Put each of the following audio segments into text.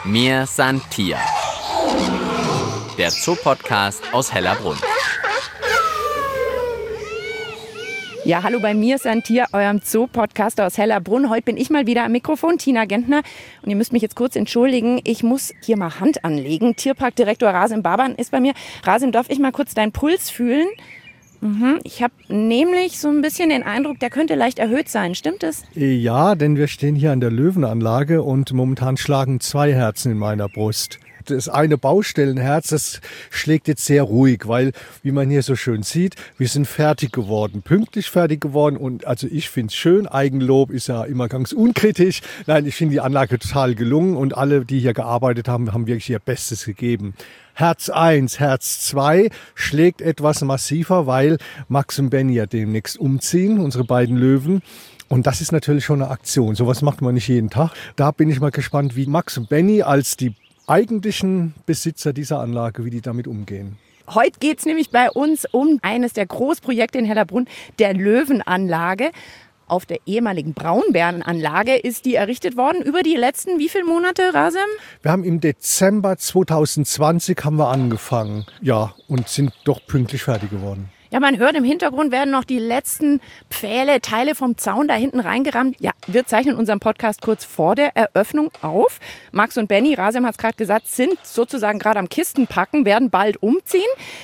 Mir san Tier, der Zoopodcast aus Hellerbrunn. Ja, hallo bei Mir san Tier, eurem Zoo-Podcast aus Hellerbrunn. Heute bin ich mal wieder am Mikrofon, Tina Gentner. Und ihr müsst mich jetzt kurz entschuldigen, ich muss hier mal Hand anlegen. Tierparkdirektor Rasim Baban ist bei mir. Rasim, darf ich mal kurz deinen Puls fühlen? Ich habe nämlich so ein bisschen den Eindruck, der könnte leicht erhöht sein. Stimmt das? Ja, denn wir stehen hier an der Löwenanlage und momentan schlagen 2 Herzen in meiner Brust. Das eine Baustellenherz, das schlägt jetzt sehr ruhig, weil, wie man hier so schön sieht, wir sind fertig geworden, pünktlich fertig geworden. Und also ich finde es schön, Eigenlob ist ja immer ganz unkritisch. Nein, ich finde die Anlage total gelungen und alle, die hier gearbeitet haben, haben wirklich ihr Bestes gegeben. Herz 1, Herz 2 schlägt etwas massiver, weil Max und Benny ja demnächst umziehen, unsere beiden Löwen. Und das ist natürlich schon eine Aktion. Sowas macht man nicht jeden Tag. Da bin ich mal gespannt, wie Max und Benny als die eigentlichen Besitzer dieser Anlage, wie die damit umgehen. Heute geht es nämlich bei uns um eines der Großprojekte in Hellerbrunn, der Löwenanlage. Auf der ehemaligen Braunbärenanlage ist die errichtet worden. Über die letzten, wie viele Monate, Rasim? Wir haben im Dezember 2020 haben wir angefangen, ja, und sind doch pünktlich fertig geworden. Ja, man hört im Hintergrund werden noch die letzten Pfähle, Teile vom Zaun da hinten reingerammt. Ja, wir zeichnen unseren Podcast kurz vor der Eröffnung auf. Max und Benny, Rasim hat es gerade gesagt, sind sozusagen gerade am Kistenpacken, werden bald umziehen,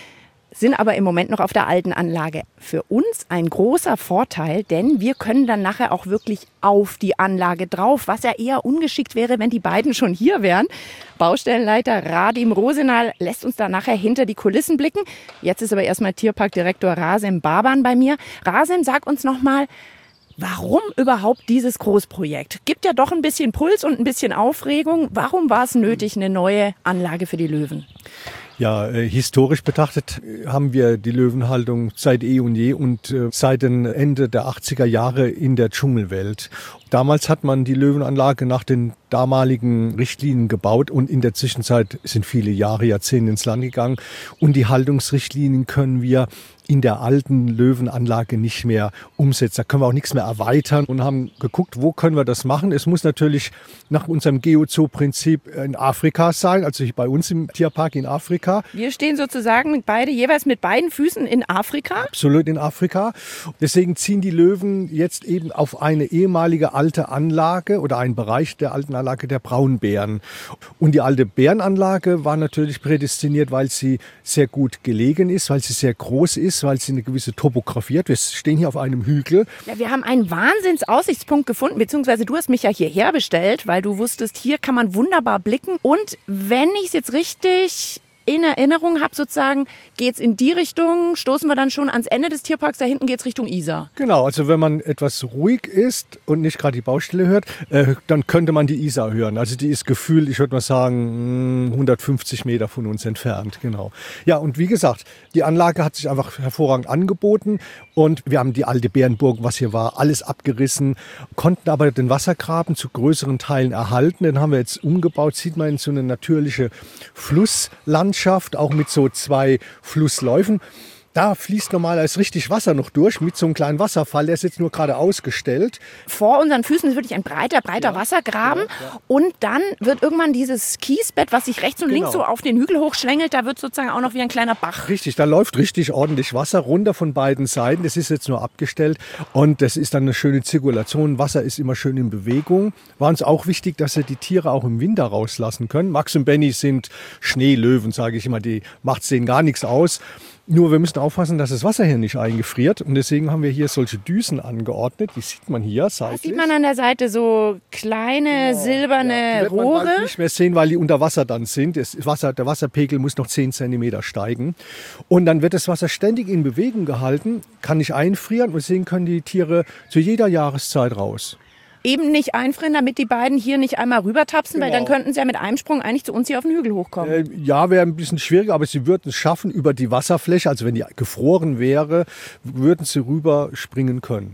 sind aber im Moment noch auf der alten Anlage. Für uns ein großer Vorteil, denn wir können dann nachher auch wirklich auf die Anlage drauf, was ja eher ungeschickt wäre, wenn die beiden schon hier wären. Baustellenleiter Radim Rosenal lässt uns da nachher hinter die Kulissen blicken. Jetzt ist aber erstmal Tierparkdirektor Rasim Baban bei mir. Rasim, sag uns nochmal, warum überhaupt dieses Großprojekt? Gibt ja doch ein bisschen Puls und ein bisschen Aufregung. Warum war es nötig, eine neue Anlage für die Löwen? Ja, historisch betrachtet haben wir die Löwenhaltung seit eh und je und seit dem Ende der 80er Jahre in der Dschungelwelt. Damals hat man die Löwenanlage nach den damaligen Richtlinien gebaut und in der Zwischenzeit sind viele Jahre, Jahrzehnte ins Land gegangen und die Haltungsrichtlinien können wir in der alten Löwenanlage nicht mehr umsetzen. Da können wir auch nichts mehr erweitern und haben geguckt, wo können wir das machen. Es muss natürlich nach unserem Geozoo-Prinzip in Afrika sein, also bei uns im Tierpark in Afrika. Wir stehen sozusagen jeweils mit beiden Füßen in Afrika? Absolut in Afrika. Deswegen ziehen die Löwen jetzt eben auf eine ehemalige alte Anlage oder einen Bereich der alten Anlage der Braunbären. Und die alte Bärenanlage war natürlich prädestiniert, weil sie sehr gut gelegen ist, weil sie sehr groß ist, weil sie eine gewisse Topografie hat. Wir stehen hier auf einem Hügel. Ja, wir haben einen Wahnsinnsaussichtspunkt gefunden, beziehungsweise du hast mich ja hierher bestellt, weil du wusstest, hier kann man wunderbar blicken. Und wenn ich es jetzt richtig in Erinnerung habe, sozusagen, geht es in die Richtung, stoßen wir dann schon ans Ende des Tierparks, da hinten geht es Richtung Isar. Genau, also wenn man etwas ruhig ist und nicht gerade die Baustelle hört, dann könnte man die Isar hören. Also die ist gefühlt, ich würde mal sagen, 150 Meter von uns entfernt. Genau. Ja, und wie gesagt, die Anlage hat sich einfach hervorragend angeboten und wir haben die alte Bärenburg, was hier war, alles abgerissen, konnten aber den Wassergraben zu größeren Teilen erhalten. Den haben wir jetzt umgebaut, sieht man in so eine natürliche Flusslandschaft, auch mit so 2 Flussläufen. Da fließt normalerweise richtig Wasser noch durch mit so einem kleinen Wasserfall. Der ist jetzt nur gerade ausgestellt. Vor unseren Füßen ist wirklich ein breiter Wassergraben. Ja. Und dann wird irgendwann dieses Kiesbett, was sich rechts und links so auf den Hügel hochschlängelt, da wird sozusagen auch noch wie ein kleiner Bach. Richtig, da läuft richtig ordentlich Wasser runter von beiden Seiten. Das ist jetzt nur abgestellt und das ist dann eine schöne Zirkulation. Wasser ist immer schön in Bewegung. War uns auch wichtig, dass wir die Tiere auch im Winter rauslassen können. Max und Benny sind Schneelöwen, sage ich immer. Die macht denen gar nichts aus. Nur wir müssen aufpassen, dass das Wasser hier nicht eingefriert. Und deswegen haben wir hier solche Düsen angeordnet. Die sieht man hier seitlich. Da sieht man an der Seite so kleine silberne die wird Rohre. Man nicht mehr sehen, weil die unter Wasser dann sind. Der Wasserpegel muss noch 10 cm steigen. Und dann wird das Wasser ständig in Bewegung gehalten, kann nicht einfrieren. Und deswegen können die Tiere zu jeder Jahreszeit raus. Eben nicht einfrieren, damit die beiden hier nicht einmal rübertapsen, weil dann könnten sie ja mit einem Sprung eigentlich zu uns hier auf den Hügel hochkommen. Ja, wäre ein bisschen schwieriger, aber sie würden es schaffen über die Wasserfläche, also wenn die gefroren wäre, würden sie rüberspringen können, ja.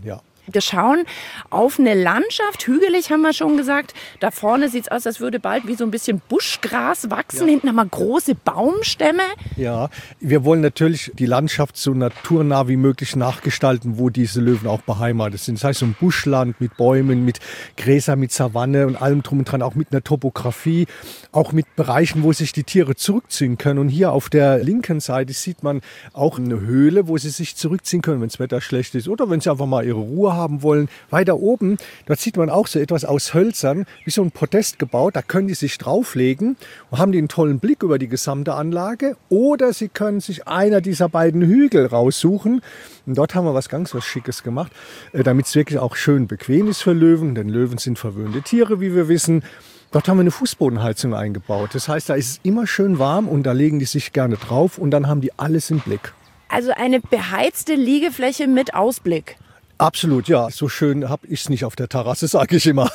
Wir schauen auf eine Landschaft, hügelig haben wir schon gesagt. Da vorne sieht es aus, als würde bald wie so ein bisschen Buschgras wachsen. Ja. Hinten haben wir große Baumstämme. Ja, wir wollen natürlich die Landschaft so naturnah wie möglich nachgestalten, wo diese Löwen auch beheimatet sind. Das heißt so ein Buschland mit Bäumen, mit Gräsern, mit Savanne und allem drum und dran, auch mit einer Topografie, auch mit Bereichen, wo sich die Tiere zurückziehen können. Und hier auf der linken Seite sieht man auch eine Höhle, wo sie sich zurückziehen können, wenn das Wetter schlecht ist oder wenn sie einfach mal ihre Ruhe haben wollen. Weiter oben, dort sieht man auch so etwas aus Hölzern, wie so ein Podest gebaut. Da können die sich drauflegen und haben einen tollen Blick über die gesamte Anlage. Oder sie können sich einer dieser beiden Hügel raussuchen. Und dort haben wir was Schickes gemacht, damit es wirklich auch schön bequem ist für Löwen. Denn Löwen sind verwöhnte Tiere, wie wir wissen. Dort haben wir eine Fußbodenheizung eingebaut. Das heißt, da ist es immer schön warm und da legen die sich gerne drauf und dann haben die alles im Blick. Also eine beheizte Liegefläche mit Ausblick. Absolut, ja. So schön habe ich es nicht auf der Terrasse, sage ich immer.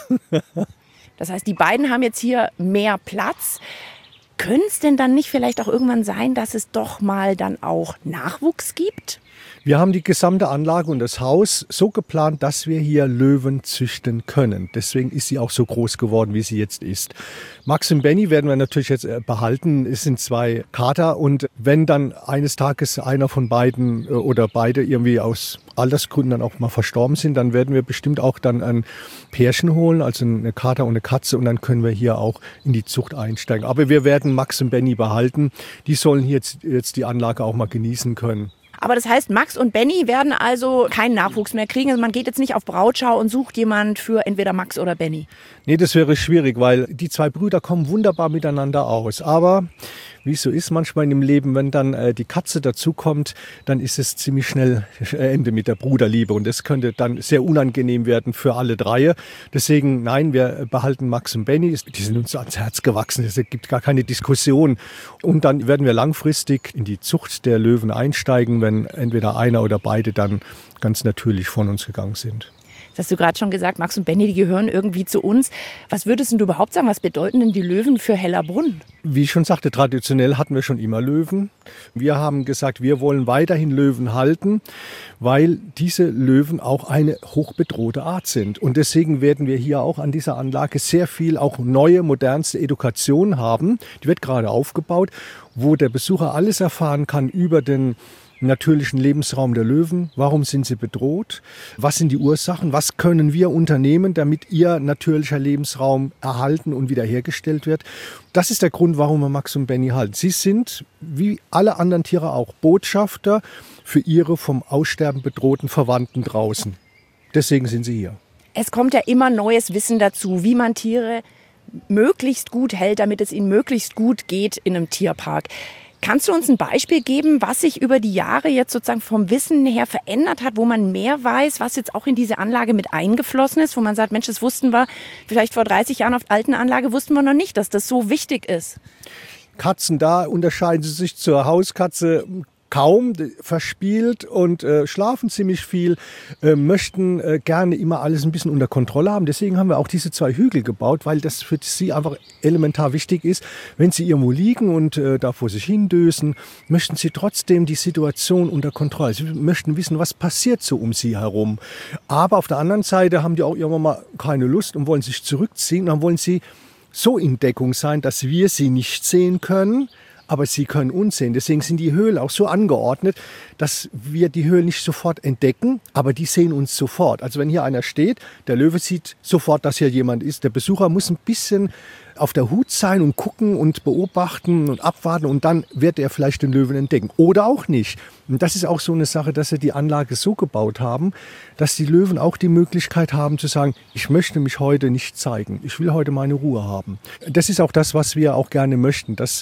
Das heißt, die beiden haben jetzt hier mehr Platz. Könnte es denn dann nicht vielleicht auch irgendwann sein, dass es doch mal dann auch Nachwuchs gibt? Wir haben die gesamte Anlage und das Haus so geplant, dass wir hier Löwen züchten können. Deswegen ist sie auch so groß geworden, wie sie jetzt ist. Max und Benny werden wir natürlich jetzt behalten. Es sind 2 Kater und wenn dann eines Tages einer von beiden oder beide irgendwie aus Altersgründen dann auch mal verstorben sind, dann werden wir bestimmt auch dann ein Pärchen holen, also eine Kater und eine Katze, und dann können wir hier auch in die Zucht einsteigen. Aber wir werden Max und Benny behalten. Die sollen hier jetzt die Anlage auch mal genießen können. Aber das heißt, Max und Benny werden also keinen Nachwuchs mehr kriegen. Also man geht jetzt nicht auf Brautschau und sucht jemand für entweder Max oder Benny. Nee, das wäre schwierig, weil die 2 Brüder kommen wunderbar miteinander aus. Aber wie es so ist manchmal im Leben, wenn dann die Katze dazukommt, dann ist es ziemlich schnell Ende mit der Bruderliebe. Und das könnte dann sehr unangenehm werden für alle 3. Deswegen, nein, wir behalten Max und Benny. Die sind uns ans Herz gewachsen. Es gibt gar keine Diskussion. Und dann werden wir langfristig in die Zucht der Löwen einsteigen, wenn entweder einer oder beide dann ganz natürlich von uns gegangen sind. Das hast du gerade schon gesagt, Max und Benny, die gehören irgendwie zu uns. Was würdest du überhaupt sagen, was bedeuten denn die Löwen für Hellerbrunn? Wie ich schon sagte, traditionell hatten wir schon immer Löwen. Wir haben gesagt, wir wollen weiterhin Löwen halten, weil diese Löwen auch eine hochbedrohte Art sind. Und deswegen werden wir hier auch an dieser Anlage sehr viel auch neue, modernste Education haben. Die wird gerade aufgebaut, wo der Besucher alles erfahren kann über den natürlichen Lebensraum der Löwen. Warum sind sie bedroht? Was sind die Ursachen? Was können wir unternehmen, damit ihr natürlicher Lebensraum erhalten und wiederhergestellt wird? Das ist der Grund, warum wir Max und Benny halten. Sie sind, wie alle anderen Tiere auch, Botschafter für ihre vom Aussterben bedrohten Verwandten draußen. Deswegen sind sie hier. Es kommt ja immer neues Wissen dazu, wie man Tiere möglichst gut hält, damit es ihnen möglichst gut geht in einem Tierpark. Kannst du uns ein Beispiel geben, was sich über die Jahre jetzt sozusagen vom Wissen her verändert hat, wo man mehr weiß, was jetzt auch in diese Anlage mit eingeflossen ist, wo man sagt, Mensch, das wussten wir vielleicht vor 30 Jahren auf der alten Anlage, wussten wir noch nicht, dass das so wichtig ist? Katzen, da unterscheiden sie sich zur Hauskatze kaum, verspielt und schlafen ziemlich viel, möchten gerne immer alles ein bisschen unter Kontrolle haben. Deswegen haben wir auch diese 2 Hügel gebaut, weil das für sie einfach elementar wichtig ist. Wenn sie irgendwo liegen und da vor sich hindösen, möchten sie trotzdem die Situation unter Kontrolle. Sie möchten wissen, was passiert so um sie herum. Aber auf der anderen Seite haben die auch irgendwann mal keine Lust und wollen sich zurückziehen. Und dann wollen sie so in Deckung sein, dass wir sie nicht sehen können, aber sie können uns sehen. Deswegen sind die Höhlen auch so angeordnet, dass wir die Höhlen nicht sofort entdecken, aber die sehen uns sofort. Also wenn hier einer steht, der Löwe sieht sofort, dass hier jemand ist. Der Besucher muss ein bisschen auf der Hut sein und gucken und beobachten und abwarten und dann wird er vielleicht den Löwen entdecken. Oder auch nicht. Und das ist auch so eine Sache, dass wir die Anlage so gebaut haben, dass die Löwen auch die Möglichkeit haben zu sagen, ich möchte mich heute nicht zeigen. Ich will heute meine Ruhe haben. Das ist auch das, was wir auch gerne möchten, dass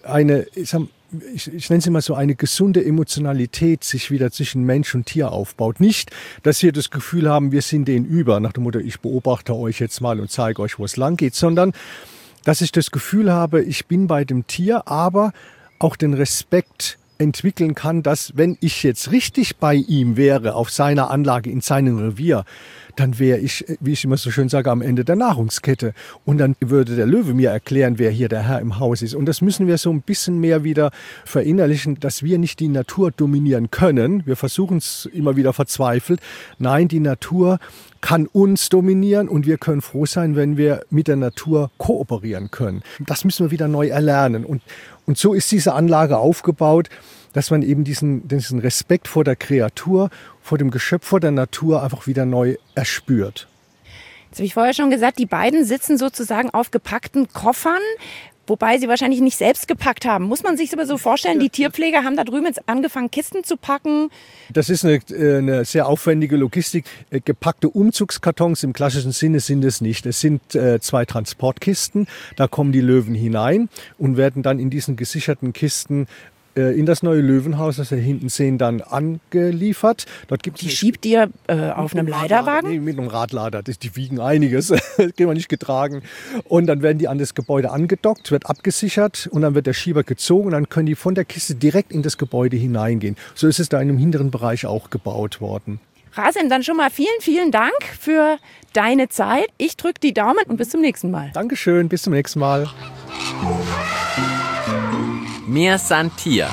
ich nenne es immer so, eine gesunde Emotionalität sich wieder zwischen Mensch und Tier aufbaut. Nicht, dass wir das Gefühl haben, wir sind denen über, nach dem Motto, ich beobachte euch jetzt mal und zeige euch, wo es lang geht, sondern dass ich das Gefühl habe, ich bin bei dem Tier, aber auch den Respekt entwickeln kann, dass, wenn ich jetzt richtig bei ihm wäre, auf seiner Anlage, in seinem Revier, dann wäre ich, wie ich immer so schön sage, am Ende der Nahrungskette. Und dann würde der Löwe mir erklären, wer hier der Herr im Haus ist. Und das müssen wir so ein bisschen mehr wieder verinnerlichen, dass wir nicht die Natur dominieren können. Wir versuchen es immer wieder verzweifelt. Nein, die Natur kann uns dominieren und wir können froh sein, wenn wir mit der Natur kooperieren können. Das müssen wir wieder neu erlernen. Und so ist diese Anlage aufgebaut, dass man eben diesen Respekt vor der Kreatur, vor dem Geschöpf, vor der Natur einfach wieder neu erspürt. Jetzt habe ich vorher schon gesagt, die beiden sitzen sozusagen auf gepackten Koffern, wobei sie wahrscheinlich nicht selbst gepackt haben. Muss man sich aber so vorstellen, die Tierpfleger haben da drüben jetzt angefangen, Kisten zu packen. Das ist eine sehr aufwendige Logistik. Gepackte Umzugskartons im klassischen Sinne sind es nicht. Es sind 2 Transportkisten, da kommen die Löwen hinein und werden dann in diesen gesicherten Kisten in das neue Löwenhaus, das wir hinten sehen, dann angeliefert. Dort gibt die schiebt ihr auf einem Leiterwagen? Nee, mit einem Radlader. Die wiegen einiges. Das kriegen wir nicht getragen. Und dann werden die an das Gebäude angedockt, wird abgesichert und dann wird der Schieber gezogen und dann können die von der Kiste direkt in das Gebäude hineingehen. So ist es da in dem hinteren Bereich auch gebaut worden. Rasim, dann schon mal vielen, vielen Dank für deine Zeit. Ich drücke die Daumen und bis zum nächsten Mal. Dankeschön, bis zum nächsten Mal. Mir san Tier.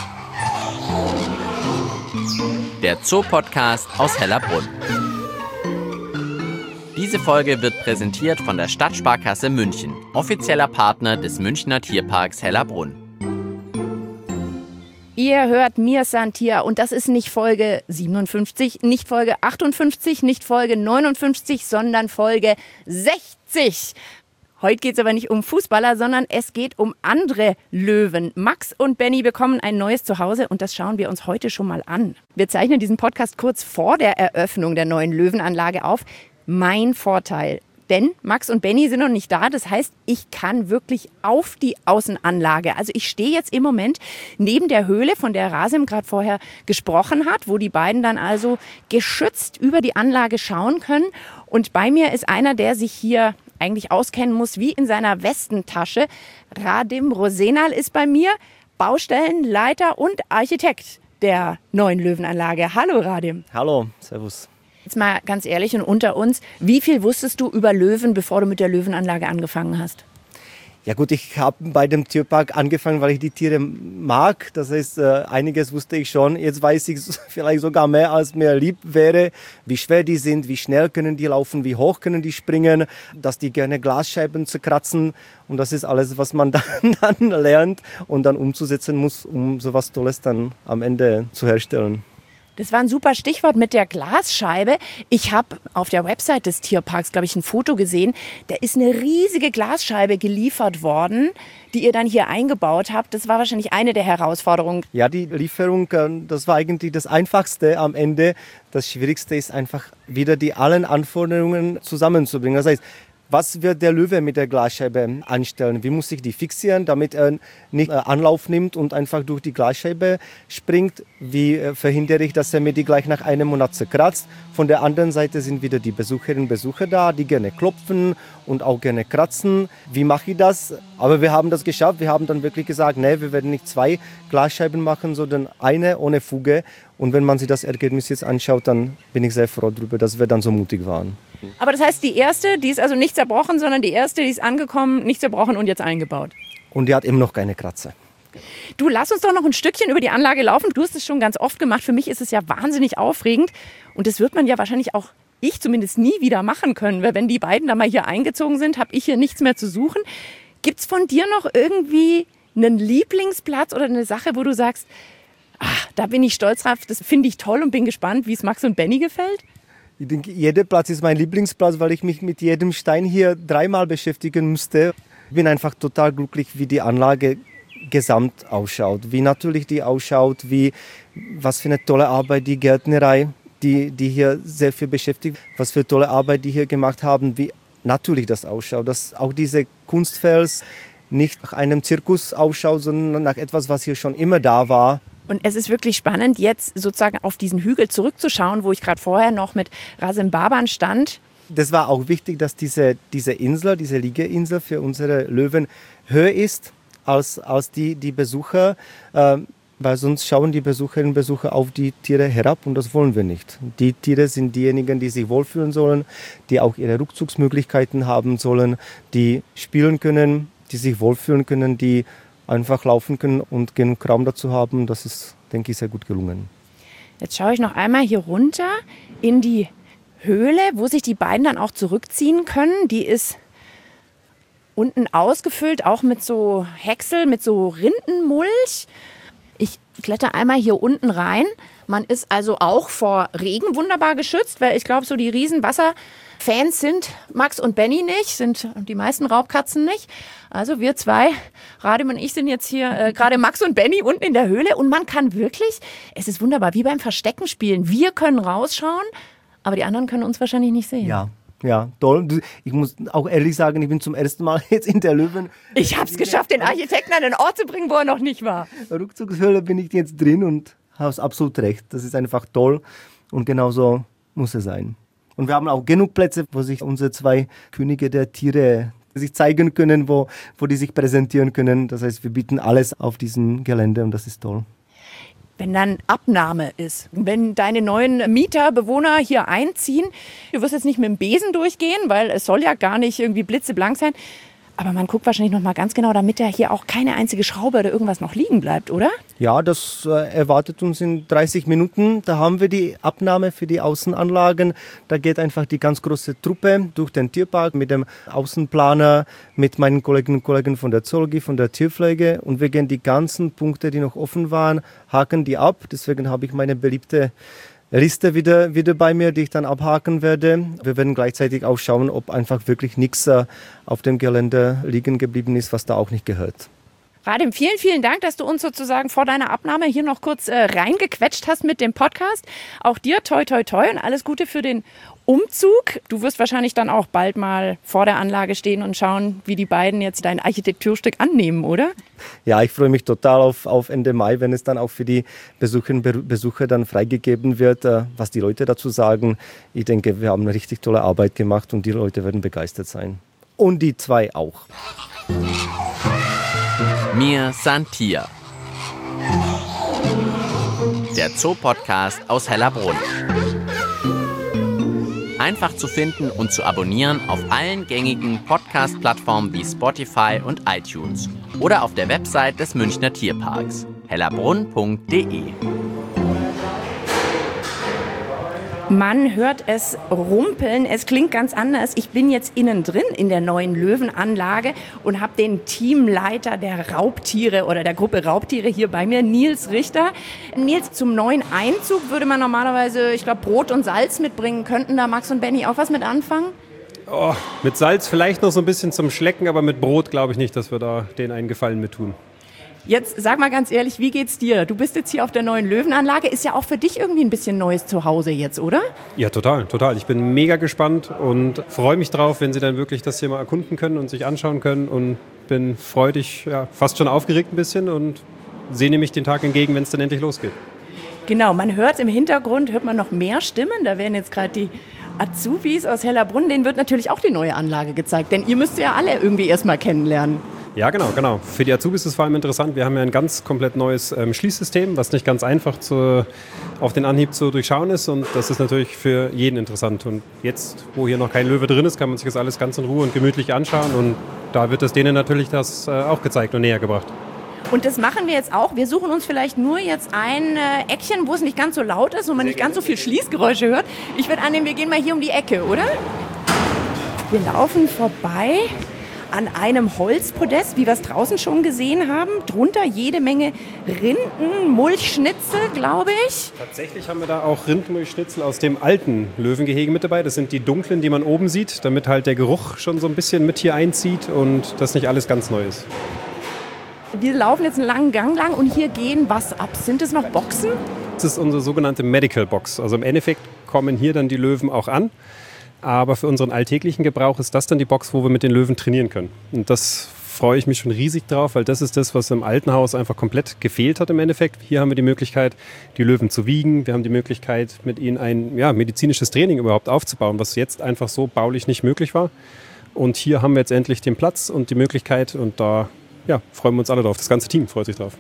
Der Zoo-Podcast aus Hellerbrunn. Diese Folge wird präsentiert von der Stadtsparkasse München, offizieller Partner des Münchner Tierparks Hellerbrunn. Ihr hört Mir san Tier und das ist nicht Folge 57, nicht Folge 58, nicht Folge 59, sondern Folge 60. Heute geht es aber nicht um Fußballer, sondern es geht um andere Löwen. Max und Benny bekommen ein neues Zuhause und das schauen wir uns heute schon mal an. Wir zeichnen diesen Podcast kurz vor der Eröffnung der neuen Löwenanlage auf. Mein Vorteil, denn Max und Benny sind noch nicht da. Das heißt, ich kann wirklich auf die Außenanlage. Also ich stehe jetzt im Moment neben der Höhle, von der Rasim gerade vorher gesprochen hat, wo die beiden dann also geschützt über die Anlage schauen können. Und bei mir ist einer, der sich hier eigentlich auskennen muss, wie in seiner Westentasche. Radim Rosenal ist bei mir, Baustellenleiter und Architekt der neuen Löwenanlage. Hallo Radim. Hallo, servus. Jetzt mal ganz ehrlich und unter uns, wie viel wusstest du über Löwen, bevor du mit der Löwenanlage angefangen hast? Ja gut, ich habe bei dem Tierpark angefangen, weil ich die Tiere mag. Das heißt, einiges wusste ich schon. Jetzt weiß ich vielleicht sogar mehr, als mir lieb wäre. Wie schwer die sind, wie schnell können die laufen, wie hoch können die springen, dass die gerne Glasscheiben zerkratzen. Und das ist alles, was man dann lernt und dann umzusetzen muss, um sowas Tolles dann am Ende zu herstellen. Das war ein super Stichwort mit der Glasscheibe. Ich habe auf der Website des Tierparks, glaube ich, ein Foto gesehen. Da ist eine riesige Glasscheibe geliefert worden, die ihr dann hier eingebaut habt. Das war wahrscheinlich eine der Herausforderungen. Ja, die Lieferung, das war eigentlich das Einfachste am Ende. Das Schwierigste ist einfach wieder die allen Anforderungen zusammenzubringen. Das heißt, was wird der Löwe mit der Glasscheibe anstellen? Wie muss ich die fixieren, damit er nicht Anlauf nimmt und einfach durch die Glasscheibe springt? Wie verhindere ich, dass er mir die gleich nach einem Monat zerkratzt? Von der anderen Seite sind wieder die Besucherinnen und Besucher da, die gerne klopfen und auch gerne kratzen. Wie mache ich das? Aber wir haben das geschafft. Wir haben dann wirklich gesagt, nee, wir werden nicht 2 Glasscheiben machen, sondern eine ohne Fuge. Und wenn man sich das Ergebnis jetzt anschaut, dann bin ich sehr froh darüber, dass wir dann so mutig waren. Aber das heißt, die erste, die ist also nicht zerbrochen, sondern die erste, die ist angekommen, nicht zerbrochen und jetzt eingebaut. Und die hat eben noch keine Kratzer. Du, lass uns doch noch ein Stückchen über die Anlage laufen. Du hast es schon ganz oft gemacht. Für mich ist es ja wahnsinnig aufregend. Und das wird man ja wahrscheinlich auch, ich zumindest, nie wieder machen können. Weil wenn die beiden da mal hier eingezogen sind, habe ich hier nichts mehr zu suchen. Gibt es von dir noch irgendwie einen Lieblingsplatz oder eine Sache, wo du sagst, da bin ich stolz drauf, das finde ich toll und bin gespannt, wie es Max und Benny gefällt? Ich denke, jeder Platz ist mein Lieblingsplatz, weil ich mich mit jedem Stein hier 3-mal beschäftigen musste. Ich bin einfach total glücklich, wie die Anlage gesamt ausschaut, wie natürlich die ausschaut, was für eine tolle Arbeit die Gärtnerei, die hier sehr viel beschäftigt, was für tolle Arbeit die hier gemacht haben, wie natürlich das ausschaut, dass auch diese Kunstfels nicht nach einem Zirkus ausschaut, sondern nach etwas, was hier schon immer da war. Und es ist wirklich spannend, jetzt sozusagen auf diesen Hügel zurückzuschauen, wo ich gerade vorher noch mit Rasim Baban stand. Das war auch wichtig, dass diese Insel, diese Liegeinsel für unsere Löwen höher ist als die Besucher. Wir weil sonst schauen die Besucherinnen und Besucher auf die Tiere herab und das wollen wir nicht. Die Tiere sind diejenigen, die sich wohlfühlen sollen, die auch ihre Rückzugsmöglichkeiten haben sollen, die spielen können, die sich wohlfühlen können, die einfach laufen können und genug Raum dazu haben. Das ist, denke ich, sehr gut gelungen. Jetzt schaue ich noch einmal hier runter in die Höhle, wo sich die beiden dann auch zurückziehen können. Die ist unten ausgefüllt, auch mit so Häcksel, mit so Rindenmulch. Ich kletter einmal hier unten rein. Man ist also auch vor Regen wunderbar geschützt, weil ich glaube, so die Riesenwasserfans sind Max und Benny nicht, sind die meisten Raubkatzen nicht. Also wir zwei, Radim und ich, sind jetzt hier gerade Max und Benny unten in der Höhle und man kann wirklich, es ist wunderbar, wie beim Verstecken spielen. Wir können rausschauen, aber die anderen können uns wahrscheinlich nicht sehen. Ja, toll. Ich muss auch ehrlich sagen, ich bin zum ersten Mal jetzt in der Löwen. Ich habe es geschafft, den Architekten an den Ort zu bringen, wo er noch nicht war. Rückzugshöhle bin ich jetzt drin und habe absolut recht. Das ist einfach toll und genauso muss es sein. Und wir haben auch genug Plätze, wo sich unsere zwei Könige der Tiere sich zeigen können, wo die sich präsentieren können. Das heißt, wir bieten alles auf diesem Gelände und das ist toll. Wenn dann Abnahme ist, wenn deine neuen Mieter, Bewohner hier einziehen, du wirst jetzt nicht mit dem Besen durchgehen, weil es soll ja gar nicht irgendwie blitzeblank sein. Aber man guckt wahrscheinlich noch mal ganz genau, damit da hier auch keine einzige Schraube oder irgendwas noch liegen bleibt, oder? Ja, das erwartet uns in 30 Minuten. Da haben wir die Abnahme für die Außenanlagen. Da geht einfach die ganz große Truppe durch den Tierpark mit dem Außenplaner, mit meinen Kolleginnen und Kollegen von der Zoologie, von der Tierpflege. Und wir gehen die ganzen Punkte, die noch offen waren, haken die ab. Deswegen habe ich meine beliebte Liste wieder bei mir, die ich dann abhaken werde. Wir werden gleichzeitig auch schauen, ob einfach wirklich nichts auf dem Gelände liegen geblieben ist, was da auch nicht gehört. Radim, vielen, vielen Dank, dass du uns sozusagen vor deiner Abnahme hier noch kurz reingequetscht hast mit dem Podcast. Auch dir toi, toi, toi und alles Gute für den Umzug. Du wirst wahrscheinlich dann auch bald mal vor der Anlage stehen und schauen, wie die beiden jetzt dein Architekturstück annehmen, oder? Ja, ich freue mich total auf Ende Mai, wenn es dann auch für die Besucherinnen und Besucher dann freigegeben wird, was die Leute dazu sagen. Ich denke, wir haben eine richtig tolle Arbeit gemacht und die Leute werden begeistert sein. Und die zwei auch. Mir san Tier. Der Zoo-Podcast aus Hellerbrunn. Einfach zu finden und zu abonnieren auf allen gängigen Podcast-Plattformen wie Spotify und iTunes oder auf der Website des Münchner Tierparks hellerbrunn.de. Man hört es rumpeln, es klingt ganz anders. Ich bin jetzt innen drin in der neuen Löwenanlage und habe den Teamleiter der Raubtiere oder der Gruppe Raubtiere hier bei mir, Nils Richter. Nils, zum neuen Einzug würde man normalerweise, ich glaube, Brot und Salz mitbringen. Könnten da Max und Benny auch was mit anfangen? Oh, mit Salz vielleicht noch so ein bisschen zum Schlecken, aber mit Brot glaube ich nicht, dass wir da denen einen Gefallen mit tun. Jetzt sag mal ganz ehrlich, wie geht's dir? Du bist jetzt hier auf der neuen Löwenanlage. Ist ja auch für dich irgendwie ein bisschen neues Zuhause jetzt, oder? Ja, total. Ich bin mega gespannt und freue mich drauf, wenn Sie dann wirklich das hier mal erkunden können und sich anschauen können. Und bin freudig, ja, fast schon aufgeregt ein bisschen und sehe nämlich den Tag entgegen, wenn es dann endlich losgeht. Genau, man hört im Hintergrund, hört man noch mehr Stimmen. Da werden jetzt gerade die Azubis aus Hellerbrunn, denen wird natürlich auch die neue Anlage gezeigt. Denn ihr müsst ja alle irgendwie erstmal kennenlernen. Ja, genau. Für die Azubis ist es vor allem interessant. Wir haben ja ein ganz komplett neues Schließsystem, was nicht ganz einfach auf den Anhieb zu durchschauen ist. Und das ist natürlich für jeden interessant. Und jetzt, wo hier noch kein Löwe drin ist, kann man sich das alles ganz in Ruhe und gemütlich anschauen. Und da wird es denen natürlich das auch gezeigt und näher gebracht. Und das machen wir jetzt auch. Wir suchen uns vielleicht nur jetzt ein Eckchen, wo es nicht ganz so laut ist und man nicht ganz so viel Schließgeräusche hört. Ich würde annehmen, wir gehen mal hier um die Ecke, oder? Wir laufen vorbei an einem Holzpodest, wie wir es draußen schon gesehen haben. Drunter jede Menge Rinden, Mulchschnitzel, glaube ich. Tatsächlich haben wir da auch Rindenmulchschnitzel aus dem alten Löwengehege mit dabei. Das sind die dunklen, die man oben sieht, damit halt der Geruch schon so ein bisschen mit hier einzieht und das nicht alles ganz neu ist. Wir laufen jetzt einen langen Gang lang und hier gehen was ab. Sind es noch Boxen? Das ist unsere sogenannte Medical Box. Also im Endeffekt kommen hier dann die Löwen auch an. Aber für unseren alltäglichen Gebrauch ist das dann die Box, wo wir mit den Löwen trainieren können. Und das freue ich mich schon riesig drauf, weil das ist das, was im alten Haus einfach komplett gefehlt hat im Endeffekt. Hier haben wir die Möglichkeit, die Löwen zu wiegen. Wir haben die Möglichkeit, mit ihnen ein medizinisches Training überhaupt aufzubauen, was jetzt einfach so baulich nicht möglich war. Und hier haben wir jetzt endlich den Platz und die Möglichkeit und da freuen wir uns alle drauf. Das ganze Team freut sich drauf.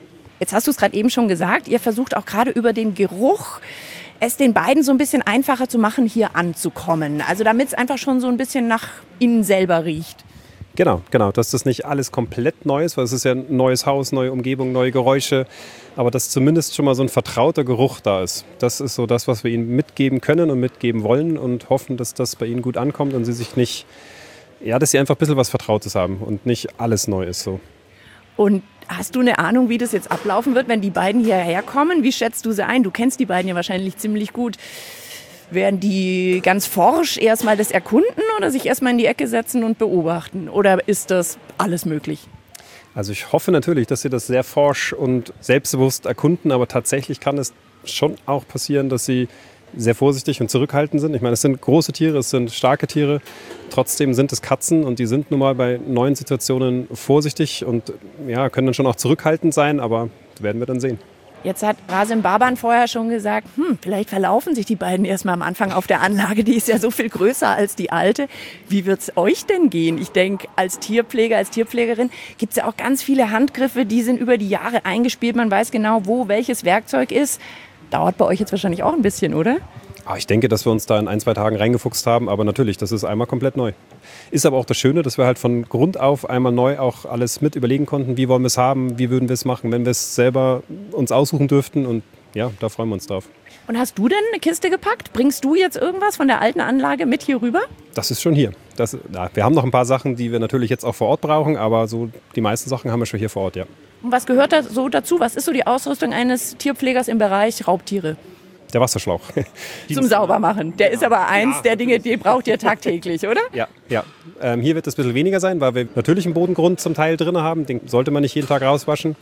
Jetzt hast du es gerade eben schon gesagt, ihr versucht auch gerade über den Geruch es den beiden so ein bisschen einfacher zu machen, hier anzukommen. Also damit es einfach schon so ein bisschen nach ihnen selber riecht. Genau, dass das nicht alles komplett neu ist, weil es ist ja ein neues Haus, neue Umgebung, neue Geräusche, aber dass zumindest schon mal so ein vertrauter Geruch da ist. Das ist so das, was wir ihnen mitgeben können und mitgeben wollen und hoffen, dass das bei ihnen gut ankommt und sie sich nicht, ja, dass sie einfach ein bisschen was Vertrautes haben und nicht alles neu ist so. Und hast du eine Ahnung, wie das jetzt ablaufen wird, wenn die beiden hierher kommen? Wie schätzt du sie ein? Du kennst die beiden ja wahrscheinlich ziemlich gut. Werden die ganz forsch erstmal das erkunden oder sich erstmal in die Ecke setzen und beobachten? Oder ist das alles möglich? Also ich hoffe natürlich, dass sie das sehr forsch und selbstbewusst erkunden, aber tatsächlich kann es schon auch passieren, dass sie sehr vorsichtig und zurückhaltend sind. Ich meine, es sind große Tiere, es sind starke Tiere. Trotzdem sind es Katzen und die sind nun mal bei neuen Situationen vorsichtig und ja, können dann schon auch zurückhaltend sein, aber das werden wir dann sehen. Jetzt hat Rasim Baban vorher schon gesagt, vielleicht verlaufen sich die beiden erstmal am Anfang auf der Anlage. Die ist ja so viel größer als die alte. Wie wird es euch denn gehen? Ich denke, als Tierpfleger, als Tierpflegerin gibt es ja auch ganz viele Handgriffe, die sind über die Jahre eingespielt. Man weiß genau, wo welches Werkzeug ist. Dauert bei euch jetzt wahrscheinlich auch ein bisschen, oder? Ich denke, dass wir uns da in 1-2 Tagen reingefuchst haben, aber natürlich, das ist einmal komplett neu. Ist aber auch das Schöne, dass wir halt von Grund auf einmal neu auch alles mit überlegen konnten, wie wollen wir es haben, wie würden wir es machen, wenn wir es selber uns aussuchen dürften und ja, da freuen wir uns drauf. Und hast du denn eine Kiste gepackt? Bringst du jetzt irgendwas von der alten Anlage mit hier rüber? Das ist schon hier. Wir haben noch ein paar Sachen, die wir natürlich jetzt auch vor Ort brauchen, aber so die meisten Sachen haben wir schon hier vor Ort, ja. Und was gehört da so dazu? Was ist so die Ausrüstung eines Tierpflegers im Bereich Raubtiere? Der Wasserschlauch. Zum Saubermachen. Der ist aber eins der Dinge, die braucht ihr tagtäglich, oder? Ja. Hier wird es ein bisschen weniger sein, weil wir natürlich einen Bodengrund zum Teil drin haben. Den sollte man nicht jeden Tag rauswaschen.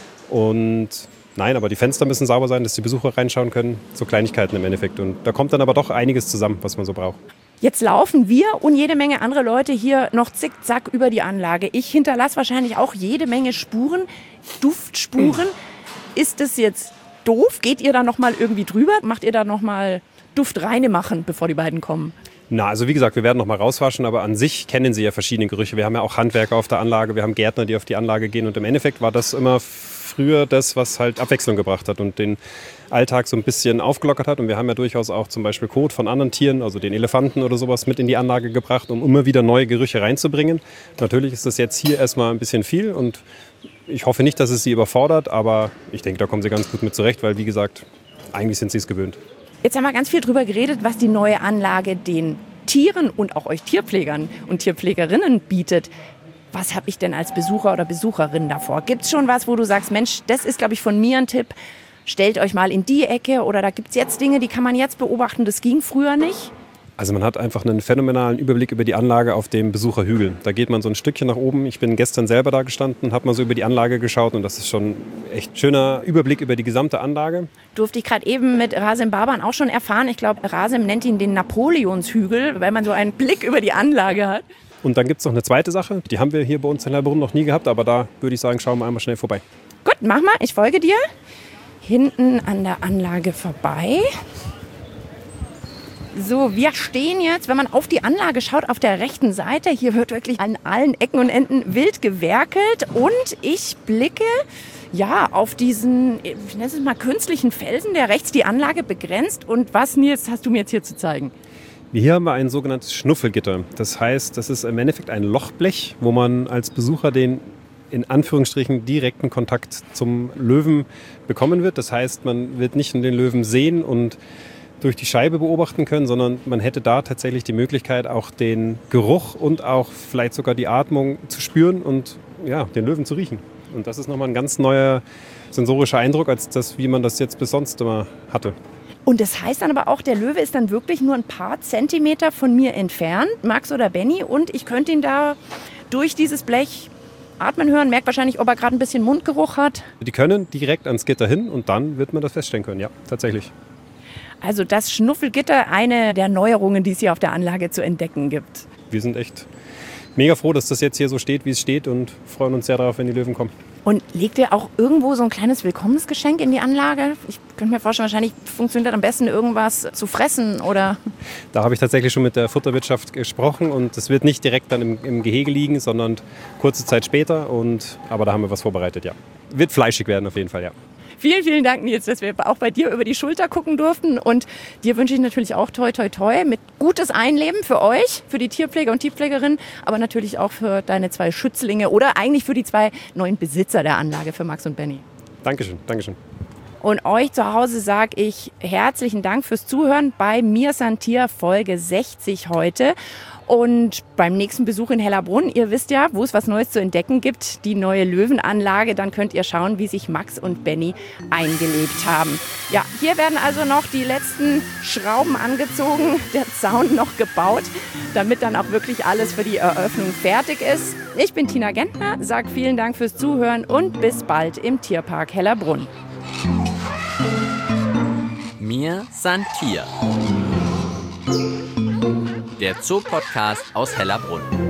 Und nein, aber die Fenster müssen sauber sein, dass die Besucher reinschauen können. So Kleinigkeiten im Endeffekt. Und da kommt dann aber doch einiges zusammen, was man so braucht. Jetzt laufen wir und jede Menge andere Leute hier noch zickzack über die Anlage. Ich hinterlasse wahrscheinlich auch jede Menge Spuren, Duftspuren. Ist das jetzt doof? Geht ihr da noch mal irgendwie drüber? Macht ihr da noch mal Duftreine machen, bevor die beiden kommen? Also wie gesagt, wir werden noch mal rauswaschen, aber an sich kennen sie ja verschiedene Gerüche. Wir haben ja auch Handwerker auf der Anlage, wir haben Gärtner, die auf die Anlage gehen und im Endeffekt war das immer früher das, was halt Abwechslung gebracht hat und den Alltag so ein bisschen aufgelockert hat. Und wir haben ja durchaus auch zum Beispiel Kot von anderen Tieren, also den Elefanten oder sowas, mit in die Anlage gebracht, um immer wieder neue Gerüche reinzubringen. Natürlich ist das jetzt hier erstmal ein bisschen viel und ich hoffe nicht, dass es sie überfordert, aber ich denke, da kommen sie ganz gut mit zurecht, weil wie gesagt, eigentlich sind sie es gewöhnt. Jetzt haben wir ganz viel drüber geredet, was die neue Anlage den Tieren und auch euch Tierpflegern und Tierpflegerinnen bietet. Was habe ich denn als Besucher oder Besucherin davor? Gibt es schon was, wo du sagst, Mensch, das ist, glaube ich, von mir ein Tipp. Stellt euch mal in die Ecke oder da gibt es jetzt Dinge, die kann man jetzt beobachten, das ging früher nicht? Also man hat einfach einen phänomenalen Überblick über die Anlage auf dem Besucherhügel. Da geht man so ein Stückchen nach oben. Ich bin gestern selber da gestanden, habe mal so über die Anlage geschaut und das ist schon echt schöner Überblick über die gesamte Anlage. Durfte ich gerade eben mit Rasim Baban auch schon erfahren. Ich glaube, Rasim nennt ihn den Napoleonshügel, weil man so einen Blick über die Anlage hat. Und dann gibt es noch eine zweite Sache, die haben wir hier bei uns in Heilbronn noch nie gehabt, aber da würde ich sagen, schauen wir einmal schnell vorbei. Gut, mach mal, ich folge dir. Hinten an der Anlage vorbei. So, wir stehen jetzt, wenn man auf die Anlage schaut, auf der rechten Seite. Hier wird wirklich an allen Ecken und Enden wild gewerkelt. Und ich blicke auf diesen, ich nenne es mal künstlichen Felsen, der rechts die Anlage begrenzt. Und was, Nils, hast du mir jetzt hier zu zeigen? Hier haben wir ein sogenanntes Schnuffelgitter. Das heißt, das ist im Endeffekt ein Lochblech, wo man als Besucher den in Anführungsstrichen direkten Kontakt zum Löwen bekommen wird. Das heißt, man wird nicht nur den Löwen sehen und durch die Scheibe beobachten können, sondern man hätte da tatsächlich die Möglichkeit, auch den Geruch und auch vielleicht sogar die Atmung zu spüren und den Löwen zu riechen. Und das ist nochmal ein ganz neuer sensorischer Eindruck, als das, wie man das jetzt bis sonst immer hatte. Und das heißt dann aber auch, der Löwe ist dann wirklich nur ein paar Zentimeter von mir entfernt, Max oder Benny, und ich könnte ihn da durch dieses Blech atmen hören, merkt wahrscheinlich, ob er gerade ein bisschen Mundgeruch hat. Die können direkt ans Gitter hin und dann wird man das feststellen können, ja, tatsächlich. Also das Schnuffelgitter, eine der Neuerungen, die es hier auf der Anlage zu entdecken gibt. Wir sind echt mega froh, dass das jetzt hier so steht, wie es steht und freuen uns sehr darauf, wenn die Löwen kommen. Und legt ihr auch irgendwo so ein kleines Willkommensgeschenk in die Anlage? Ich könnte mir vorstellen, wahrscheinlich funktioniert am besten irgendwas zu fressen, oder? Da habe ich tatsächlich schon mit der Futterwirtschaft gesprochen und es wird nicht direkt dann im Gehege liegen, sondern kurze Zeit später. Aber da haben wir was vorbereitet, ja. wird fleischig werden auf jeden Fall, ja. Vielen, vielen Dank, Nils, dass wir auch bei dir über die Schulter gucken durften. Und dir wünsche ich natürlich auch toi, toi, toi mit gutes Einleben für euch, für die Tierpfleger und Tierpflegerinnen, aber natürlich auch für deine 2 Schützlinge oder eigentlich für die 2 neuen Besitzer der Anlage, für Max und Benny. Dankeschön, Dankeschön. Und euch zu Hause sage ich herzlichen Dank fürs Zuhören bei Mir Santier Folge 60 heute. Und beim nächsten Besuch in Hellerbrunn, ihr wisst ja, wo es was Neues zu entdecken gibt, die neue Löwenanlage, dann könnt ihr schauen, wie sich Max und Benny eingelebt haben. Ja, hier werden also noch die letzten Schrauben angezogen, der Zaun noch gebaut, damit dann auch wirklich alles für die Eröffnung fertig ist. Ich bin Tina Gentner, sage vielen Dank fürs Zuhören und bis bald im Tierpark Hellerbrunn. Mir Santier. Der Zoo-Podcast aus Hellerbrunn.